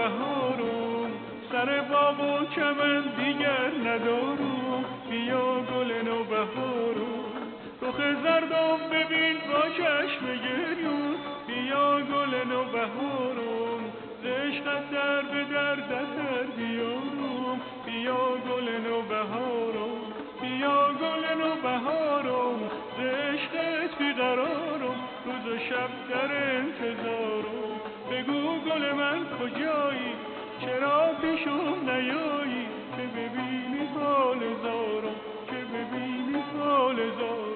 نوبهارم، سر باغ و چمن دیگر ندارم. بیا گل نوبهارم، رخ زردم ببین با چشم گریون. بیا گل نوبهارم، ز عشقت در به در بیارم. بیا گل نوبهارم، بیا گل نوبهارم، ز عشقت بیقرارم، روز و شب در انتظارم. بگو گل من کجایی، چرا پیشم نیایی، که ببینی حال زارم، که ببینی حال زارم.